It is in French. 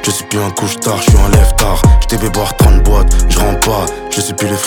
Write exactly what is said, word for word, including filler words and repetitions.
Je suis plus un couche tard, je suis un lève tard. J't'ai boire trente boîtes, je rentre pas. Je suis plus les